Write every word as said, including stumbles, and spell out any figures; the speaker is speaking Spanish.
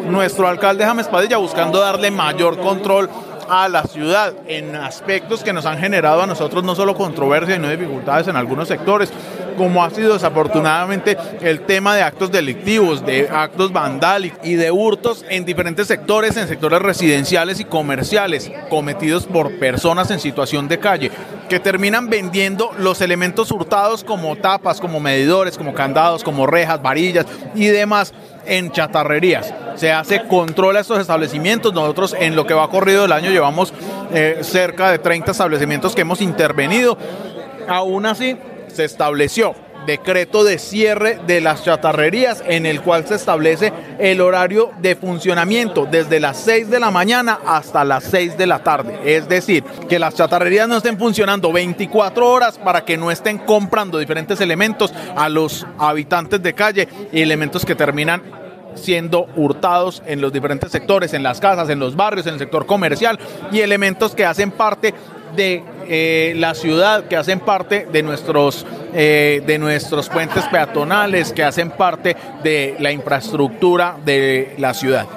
nuestro alcalde James Padilla buscando darle mayor control a la ciudad en aspectos que nos han generado a nosotros no solo controversia, sino dificultades en algunos sectores, como ha sido desafortunadamente el tema de actos delictivos, de actos vandálicos y de hurtos en diferentes sectores, en sectores residenciales y comerciales, cometidos por personas en situación de calle, que terminan vendiendo los elementos hurtados como tapas, como medidores, como candados, como rejas, varillas y demás en chatarrerías. Se hace control a estos establecimientos. Nosotros en lo que va corrido del año llevamos eh, cerca de treinta establecimientos que hemos intervenido. Aún así, se estableció decreto de cierre de las chatarrerías en el cual se establece el horario de funcionamiento desde las seis de la mañana hasta las seis de la tarde. Es decir, que las chatarrerías no estén funcionando veinticuatro horas para que no estén comprando diferentes elementos a los habitantes de calle y elementos que terminan siendo hurtados en los diferentes sectores, en las casas, en los barrios, en el sector comercial y elementos que hacen parte de eh, la ciudad, que hacen parte de nuestros eh, de nuestros puentes peatonales, que hacen parte de la infraestructura de la ciudad.